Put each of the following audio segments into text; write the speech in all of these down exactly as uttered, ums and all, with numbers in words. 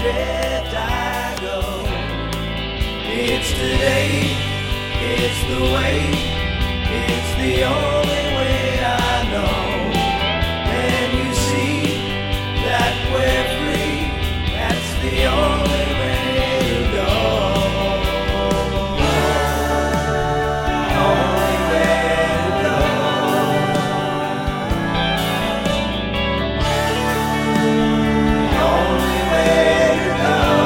adrift I go. It's today, it's the way, it's the only way I know. And you see that we're free, that's the only way to go. Only way to go. Only way to go.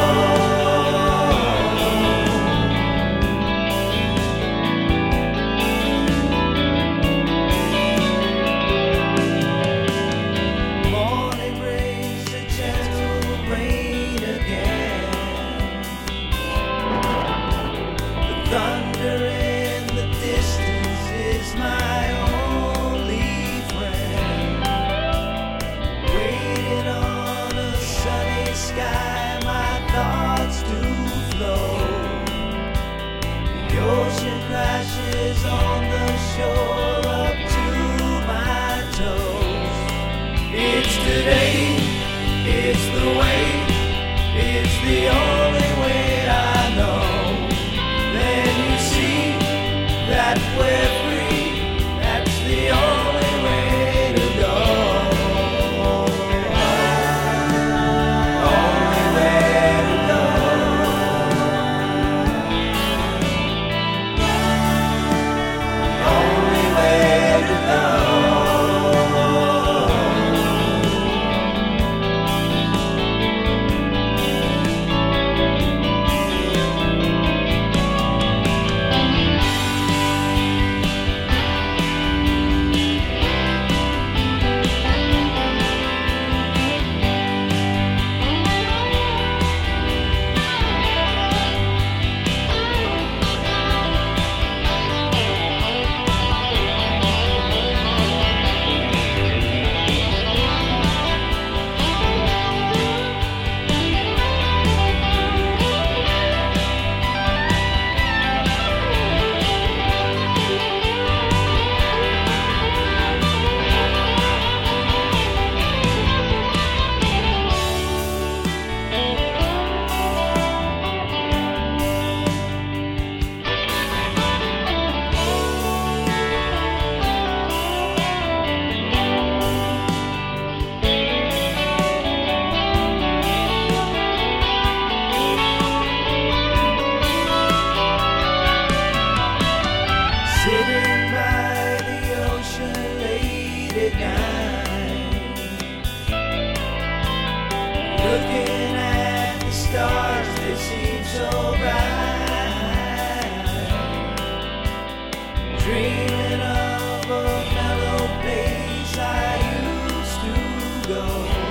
Morning brings a gentle rain again. The thunder in the distance is my only friend. Waiting on a sunny sky, my thoughts do flow. The ocean crashes on the shore up to my toes. It's today, it's the way, it's the only way I know. Then you see that we're free, that's the only way to go. Only way to go. Only way to go. Sitting by the ocean late at night, looking at the stars, they seem so bright. Dreaming of a mellow place I used to go.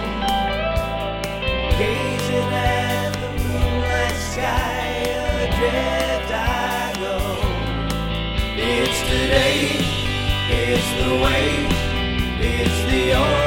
Gazing at the moonlight sky, adrift I go. It's today, it's the way, it's the only